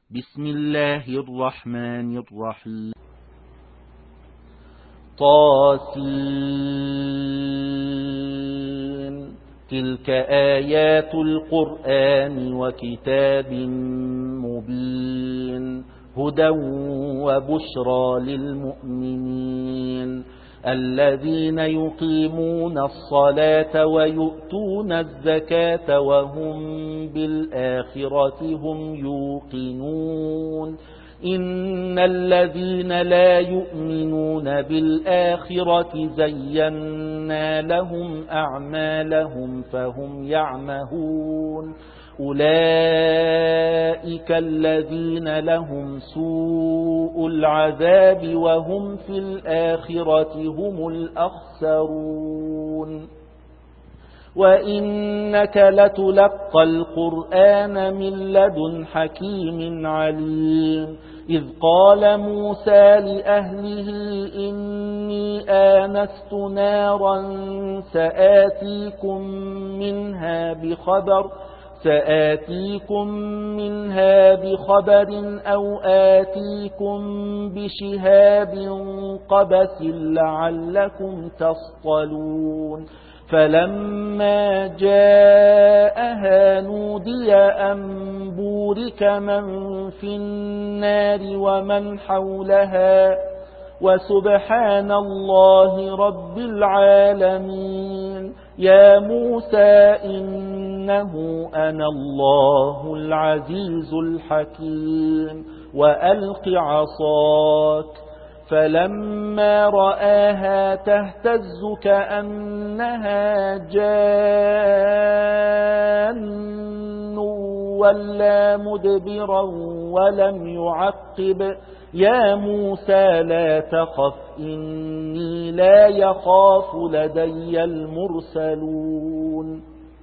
بسم الله الرحمن الرحيم. طاسين. تلك آيات القرآن وكتاب مبين هدى وبشرى للمؤمنين الذين يقيمون الصلاة ويؤتون الزكاة وهم بالآخرة هم يوقنون إن الذين لا يؤمنون بالآخرة زينا لهم أعمالهم فهم يعمهون أولئك الذين لهم سوء العذاب وهم في الآخرة هم الأخسرون وإنك لتلقى القرآن من لدن حكيم عليم إذ قال موسى لأهله إني آنست نارا سآتيكم منها بخبر أو آتيكم بشهاب قبس لعلكم تصطلون فلما جاءها نودي أن بورك من في النار ومن حولها وسبحان الله رب العالمين يا موسى إنه أنا الله العزيز الحكيم وألق عصاك فلما رآها تهتز كأنها جان ولا مدبرا ولم يعقب يا موسى لا تخف إني لا يخاف لدي المرسلون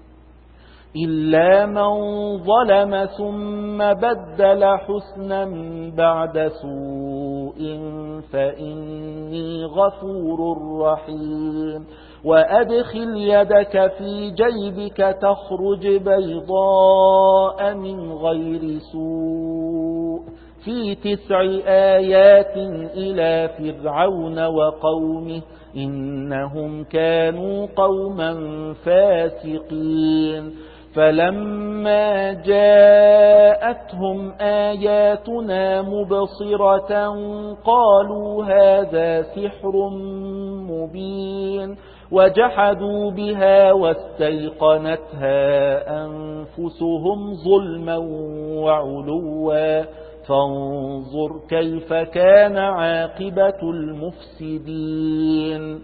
إلا من ظلم ثم بدل حسنا بعد سوء فإني غفور رحيم وأدخل يدك في جيبك تخرج بيضاء من غير سوء في 9 آيات إلى فرعون وقومه إنهم كانوا قوما فاسقين فلما جاءتهم آياتنا مبصرة قالوا هذا سحر مبين وجحدوا بها واستيقنتها أنفسهم ظلما وعلوا فانظر كيف كان عاقبة المفسدين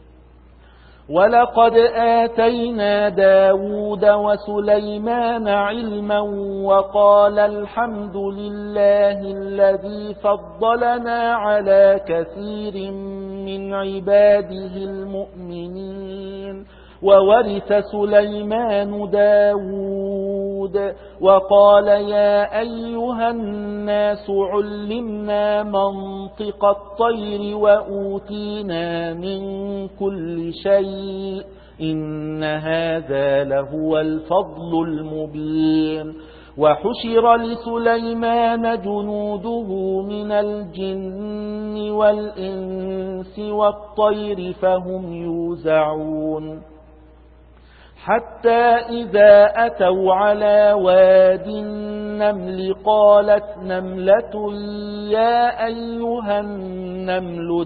ولقد آتينا داود وسليمان علما وقال الحمد لله الذي فضلنا على كثير من عباده المؤمنين وورث سليمان داود وقال يا أيها الناس علمنا منطق الطير وأوتينا من كل شيء إن هذا لهو الفضل المبين وحشر لسليمان جنوده من الجن والإنس والطير فهم يوزعون حتى إذا أتوا على واد النمل قالت نملة يا أيها النمل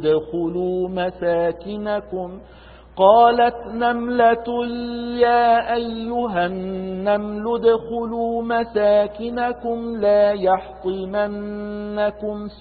ادخلوا مساكنكم لا يحطمنكم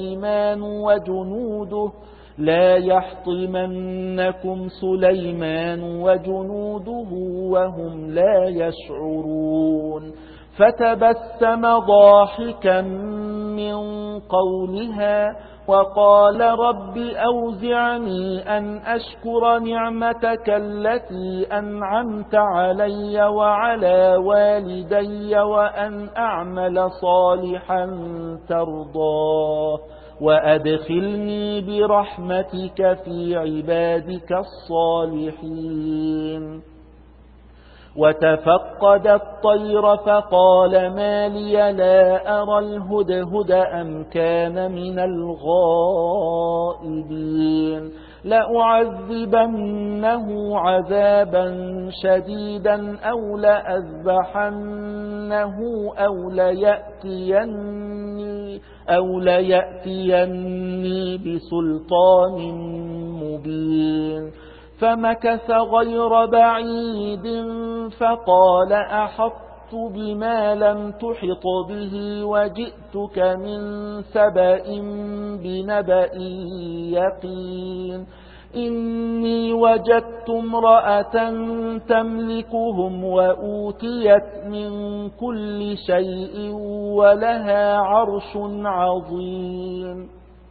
سليمان وجنوده وهم لا يشعرون فتبسم ضاحكا من قولها وقال رب أوزعني أن أشكر نعمتك التي أنعمت علي وعلى والدي وأن أعمل صالحا ترضاه وأدخلني برحمتك في عبادك الصالحين وتفقد الطير فقال ما لي لا أرى الهدهد أم كان من الغائبين لأعذبنه عذابا شديدا أو لأذبحنه أو ليأتيني بسلطان مبين فمكث غير بعيد فقال أحطت بما لم تحط به وجئتك من سبأ بنبأ يقين إني وجدت امرأة تملكهم وأوتيت من كل شيء ولها عرش عظيم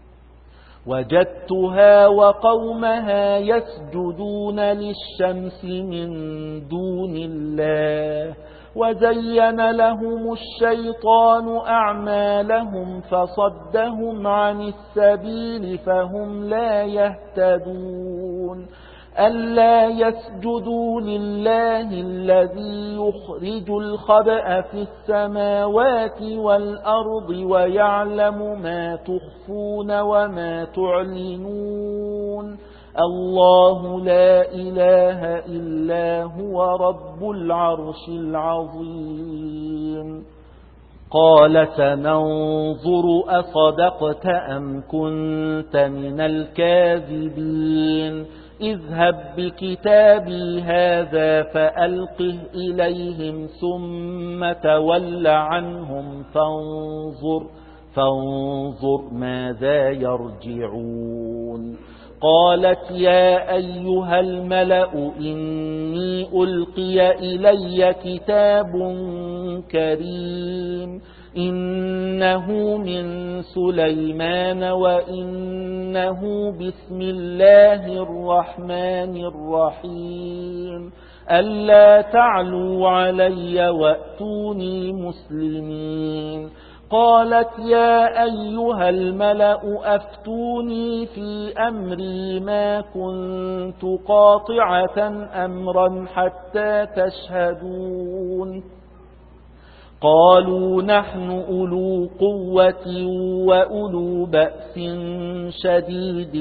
وجدتها وقومها يسجدون للشمس من دون الله وزين لهم الشيطان أعمالهم فصدهم عن السبيل فهم لا يهتدون ألا يسجدوا لله الذي يخرج الخبأ في السماوات والأرض ويعلم ما تخفون وما تعلنون الله لا إله إلا هو رب العرش العظيم قال سننظر أصدقت أم كنت من الكاذبين اذهب بكتابي هذا فألقه إليهم ثم تول عنهم فانظر ماذا يرجعون قالت يا أيها الملأ إني ألقي إلي كتاب كريم إنه من سليمان وإنه بسم الله الرحمن الرحيم ألا تعلوا علي وأتوني مسلمين قالت يا أيها الملأ أفتوني في أمري ما كنت قاطعة أمرا حتى تشهدون قالوا نحن أولو قوة وأولو بأس شديد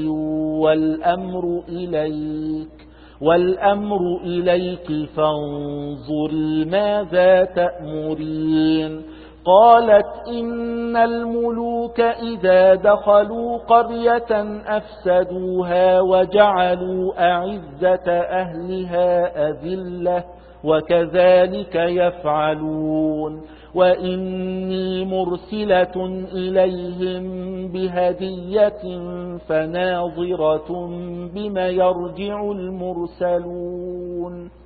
والأمر إليك فانظري ماذا تأمرين قالت إن الملوك إذا دخلوا قرية أفسدوها وجعلوا أعزة أهلها أذلة وكذلك يفعلون وإني مرسلة إليهم بهدية فناظرة بما يرجع المرسلون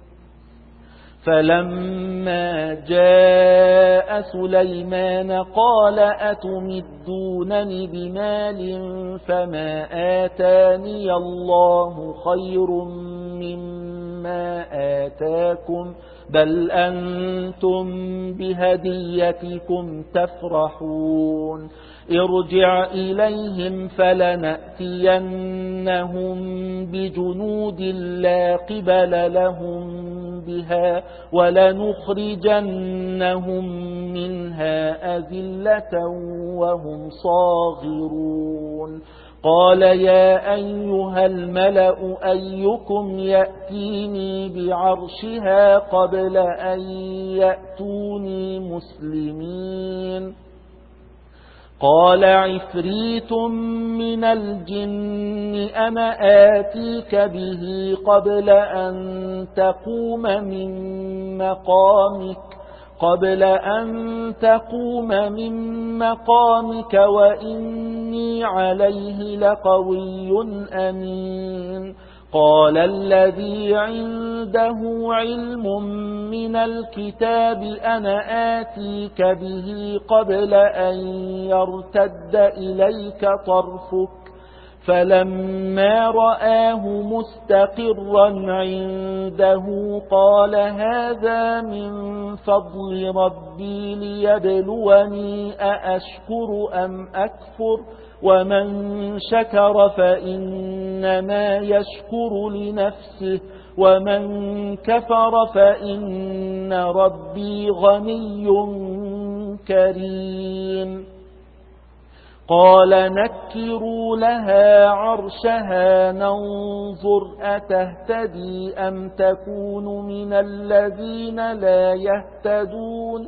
فلما جاء سليمان قال أتمدونني بمال فما آتاني الله خير مما آتاكم بل أنتم بهديتكم تفرحون ارجع إليهم فلنأتينهم بجنود لا قبل لهم بها ولنخرجنهم منها أذلة وهم صاغرون قال يا أيها الملأ أيكم يأتيني بعرشها قبل أن يأتوني مسلمين قال عفريت من الجن أنا آتيك به قبل أن تقوم من مقامك وإني عليه لقوي أمين قال الذي عنده علم من الكتاب أنا آتيك به قبل أن يرتد إليك طرفك فلما رآه مستقرا عنده قال هذا من فضل ربي ليبلوني أأشكر أم أكفر ومن شكر فإنما يشكر لنفسه ومن كفر فإن ربي غني كريم. قال نكروا لها عرشها ننظر أتهتدي أم تكون من الذين لا يهتدون.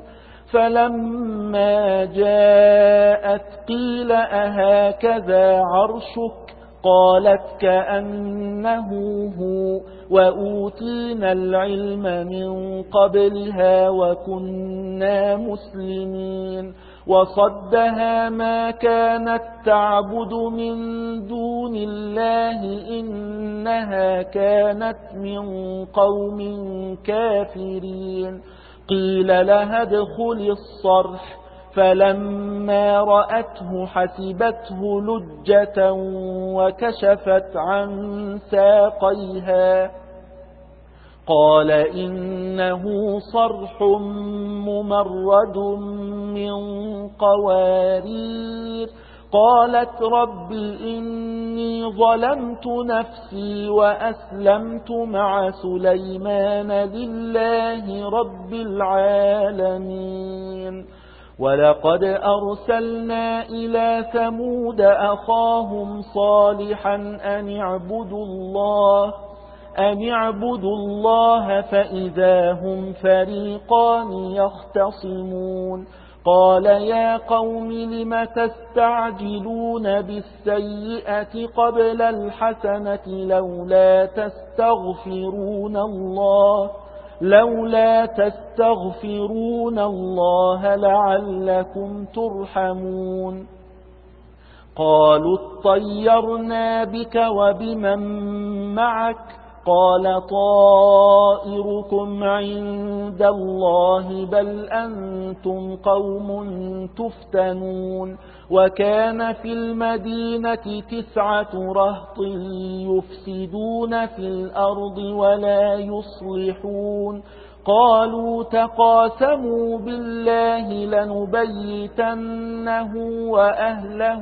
فلما جاءت قيل أهكذا عرشك قالت كأنه هو وأوتينا العلم من قبلها وكنا مسلمين. وصدها ما كانت تعبد من دون الله إنها كانت من قوم كافرين. قيل لها ادخل الصرح فلما رأته حسبته لجة وكشفت عن ساقيها قال إنه صرح ممرد من قوارير. قالت رب إني ظلمت نفسي وأسلمت مع سليمان لله رب العالمين. ولقد أرسلنا إلى ثمود أخاهم صالحا أن اعبدوا الله فإذا هم فريقان يختصمون. قال يا قوم لم تستعجلون بالسيئة قبل الحسنة لولا تستغفرون الله لعلكم ترحمون. قالوا اطيرنا بك وبمن معك قال طائركم عند الله بل أنتم قوم تفتنون. وكان في المدينة 9 رهط يفسدون في الأرض ولا يصلحون. قالوا تقاسموا بالله لنبيتنه وأهله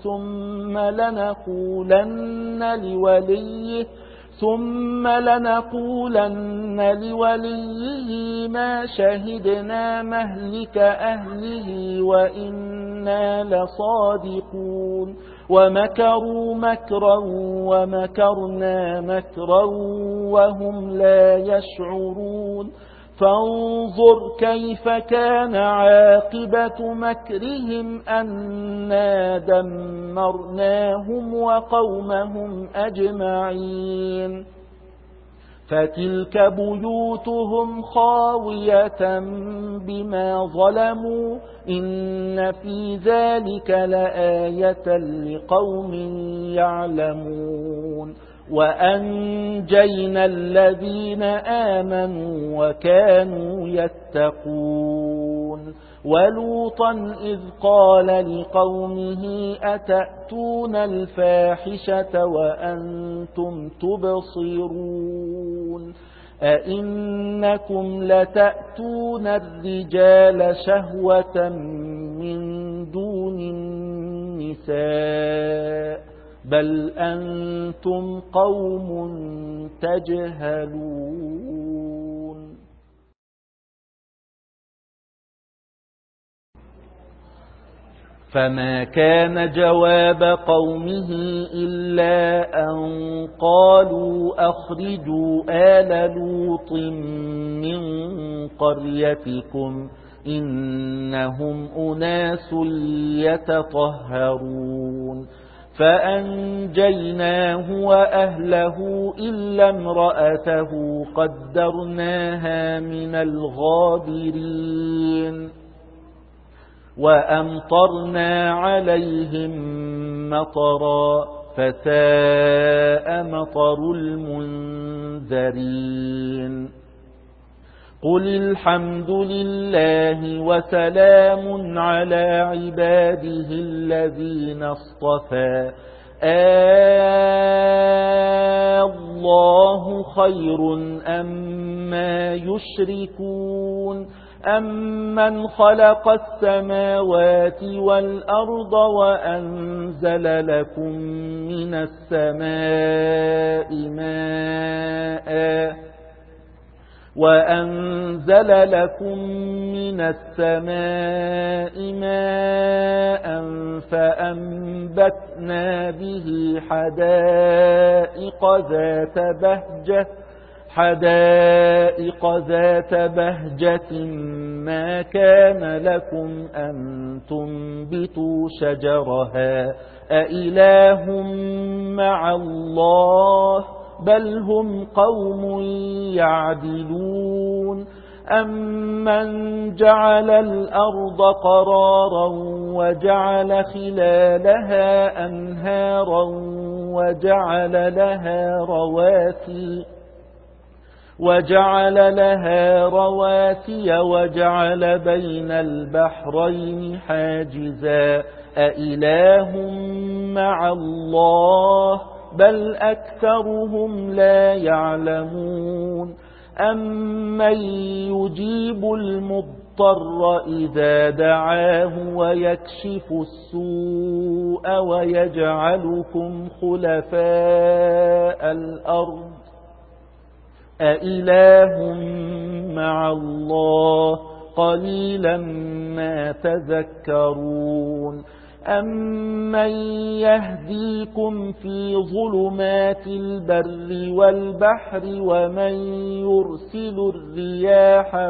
ثم لنقولن لوليه ما شهدنا مهلك أهله وإنا لصادقون. ومكروا مكرا ومكرنا مكرا وهم لا يشعرون. فانظر كيف كان عاقبة مكرهم أنا دمرناهم وقومهم أجمعين. فتلك بيوتهم خاوية بما ظلموا إن في ذلك لآية لقوم يعلمون. وأنجينا الذين آمنوا وكانوا يتقون. ولوطا إذ قال لقومه أتأتون الفاحشة وأنتم تبصرون أئنكم لتأتون الرجال شهوة من دون النساء بل أنتم قوم تجهلون. فما كان جواب قومه إلا أن قالوا أخرجوا آل لوط من قريتكم إنهم أناس يتطهرون. فأنجيناه وأهله إلا امرأته قدرناها من الغابرين. وأمطرنا عليهم مطرا فساء مطر المنذرين. قل الحمد لله وسلام على عباده الذين اصطفى الله خير أما يشركون أَمَّنْ خَلَقَ السَّمَاوَاتِ وَالْأَرْضَ وَأَنزَلَ لَكُم مِّنَ السَّمَاءِ مَاءً فَأَنبَتْنَا بِهِ حَدَائِقَ ذَاتَ بَهْجَةٍ مَا كَانَ لَكُمْ أَن تُنبِتُوا شَجَرَهَا أَإِلَٰهٌ مَّعَ اللَّهِ بل هم قوم يعدلون أمن جعل الأرض قرارا وجعل خلالها أنهارا وجعل لها رواسي وجعل بين البحرين حاجزا أإله مع الله بل أكثرهم لا يعلمون أمن يجيب المضطر إذا دعاه ويكشف السوء ويجعلكم خلفاء الأرض أإله مع الله قليلا ما تذكرون أمن يهديكم في ظلمات البر والبحر ومن يرسل الرياح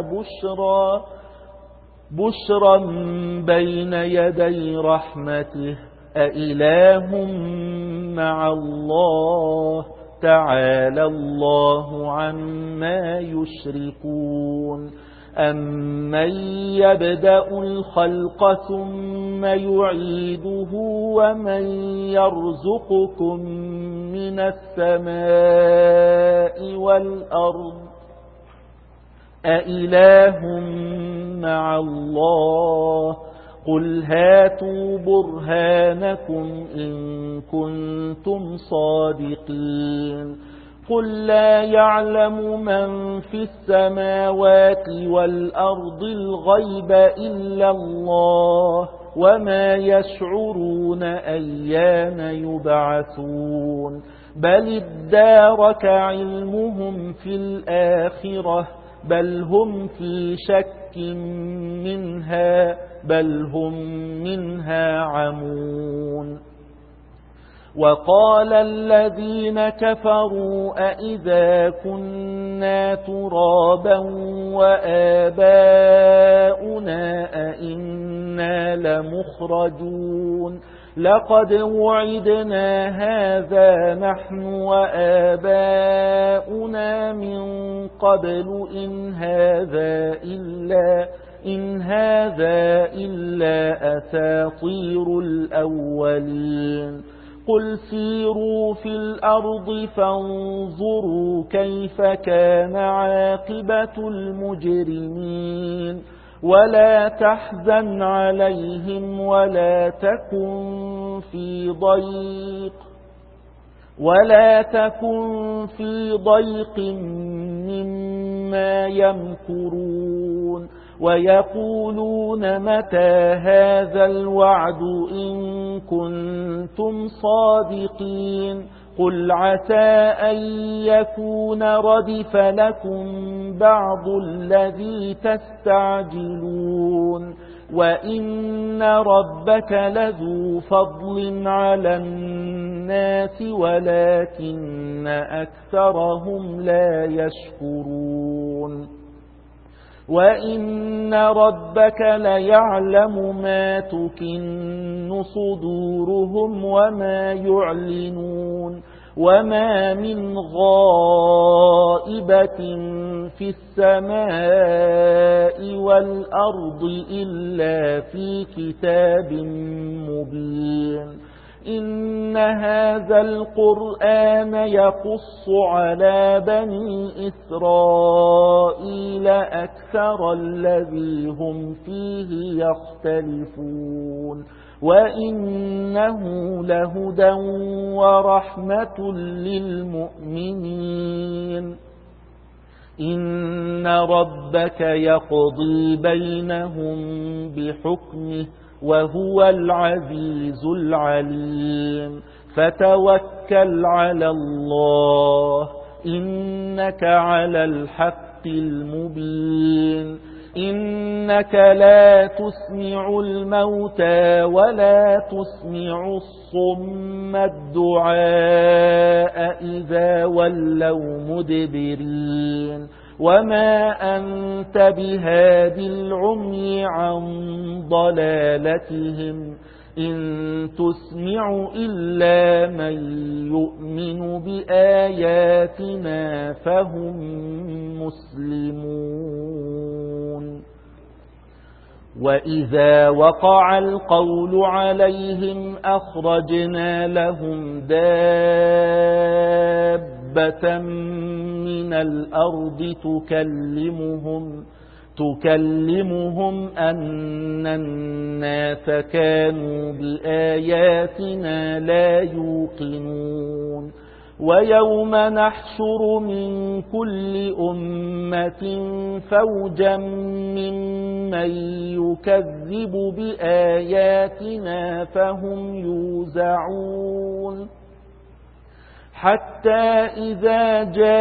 بشرا بين يدي رحمته أإله مع الله تعالى الله عما يشركون أمن يبدأ الخلق ثم يعيده ومن يرزقكم من السماء والأرض أإله مع الله قل هاتوا برهانكم إن كنتم صادقين قل لا يعلم من في السماوات والأرض الغيب إلا الله وما يشعرون أيان يبعثون بل ادارك علمهم في الآخرة بل هم في شك منها بل هم منها عمون وقال الذين كفروا أئذا كنا ترابا وآباؤنا أئنا لمخرجون لقد وعدنا هذا نحن وآباؤنا من قبل إن هذا إلا أساطير الأولين قل سيروا في الأرض فانظروا كيف كان عاقبة المجرمين ولا تحزن عليهم ولا تكن في ضيق مما يمكرون ويقولون متى هذا الوعد إن كنتم صادقين قل عسى أن يكون ردف لكم بعض الذي تستعجلون وإن ربك لذو فضل على الناس ولكن أكثرهم لا يشكرون وإن ربك ليعلم ما تكن صدورهم وما يعلنون وما من غائبة في السماء والأرض إلا في كتاب مبين إن هذا القرآن يقص على بني إسرائيل أكثر الذي هم فيه يختلفون وإنه لهدى ورحمة للمؤمنين إن ربك يقضي بينهم بحكمه وهو العزيز العليم فتوكل على الله إنك على الحق المبين إنك لا تسمع الموتى ولا تسمع الصم الدعاء إذا ولوا مدبرين وما أنت بهاد العمي عن ضلالتهم إن تسمع إلا من يؤمن بآياتنا فهم مسلمون وإذا وقع القول عليهم أخرجنا لهم دابة من الأرض تكلمهم أن الناس كانوا بآياتنا لا يوقنون ويوم نحشر من كل أمة فوجا ممن يكذب بآياتنا فهم يوزعون حتى إذا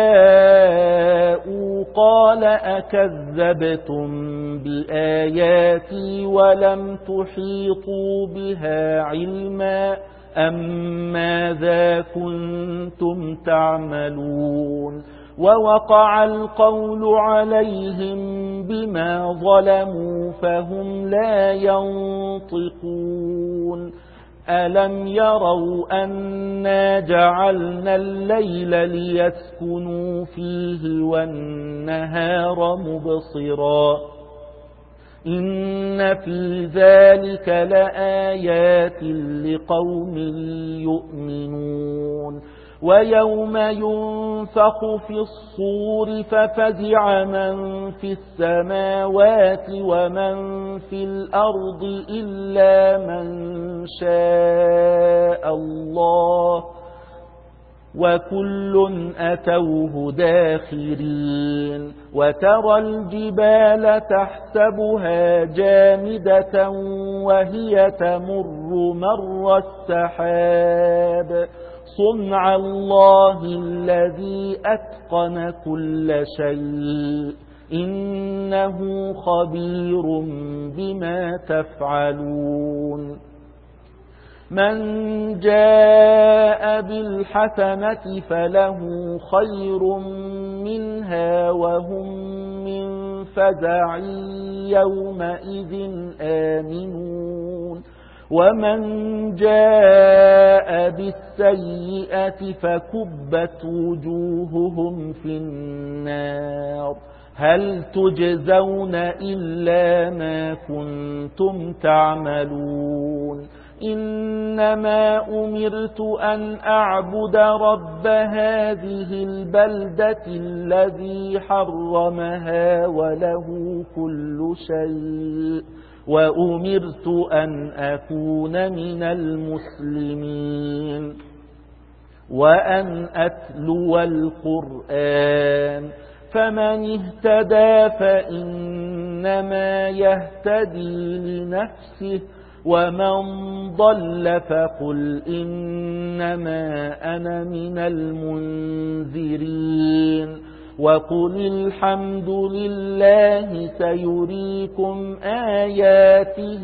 جاءوا قال أكذبتم بآياتي ولم تحيطوا بها علما أم ماذا كنتم تعملون ووقع القول عليهم بما ظلموا فهم لا ينطقون ألم يروا أنا جعلنا الليل ليسكنوا فيه والنهار مبصرا إن في ذلك لآيات لقوم يؤمنون ويوم ينفخ في الصور ففزع من في السماوات ومن في الأرض إلا من شاء الله وكل أتوه داخرين وترى الجبال تحسبها جامدة وهي تمر مر السحاب صنع الله الذي أتقن كل شيء إنه خبير بما تفعلون من جاء بالحسنة فله خير منها وهم من فزع يومئذ آمنون ومن جاء بالسيئة فكبت وجوههم في النار هل تجزون إلا ما كنتم تعملون إنما أمرت أن أعبد رب هذه البلدة الذي حرمها وله كل شيء وأمرت أن أكون من المسلمين وأن أتلو القرآن فمن اهتدى فإنما يهتدي لنفسه ومن ضل فقل إنما أنا من المنذرين وقل الحمد لله سيريكم آياته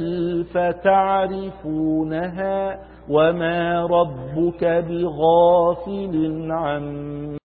فتعرفونها وما ربك بغافل عما